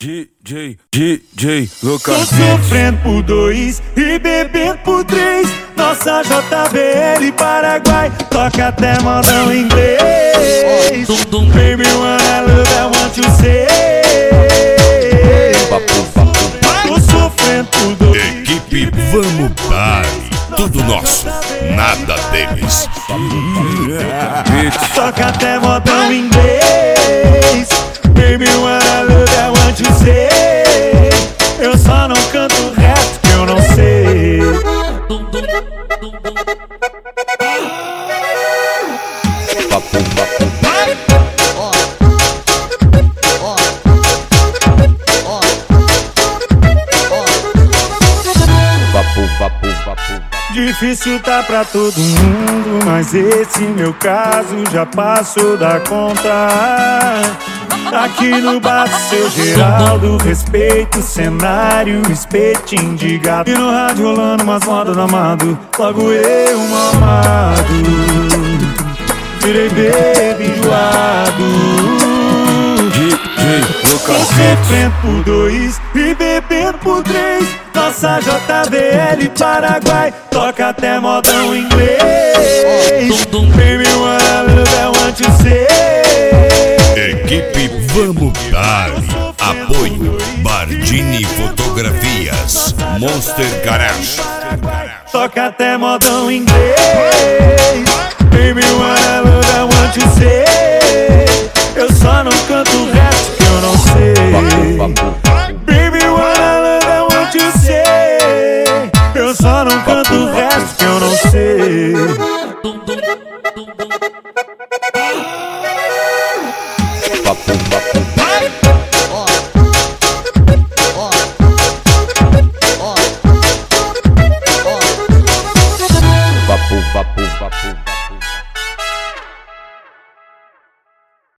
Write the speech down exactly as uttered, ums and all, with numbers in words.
D J, D J, Lucas. Tô sofrendo por dois e bebendo por três. Nossa J B L Paraguai toca até modão inglês. Baby, wanna love, I want you say. Tô sofrendo por dois. Equipe Vamos Baile, tudo nosso, nada deles. Toca até modão inglês. Baby, wanna love, I want you say. Eu só não canto o resto que eu não sei. Difícil tá pra todo mundo, mas esse meu caso já passou da conta. Aqui no bar do seu Geraldo, respeito o cenário, espetinho de gato. E no rádio rolando umas modas do amado, logo eu, mamado, virei baby enjoado. D J, Lucas. Sofrendo por dois e bebendo por três. Nossa J B L Paraguai toca até modão inglês. Baby, wanna love, I want you say. Equipe Vamos Baile, apoio Bardini Fotografias, Monster Garage. Toca até modão inglês. Baby, wanna love, I want you say. Eu só não canto o resto que eu não sei. Baby, wanna love, I want you say. Eu só não canto o resto que eu não sei.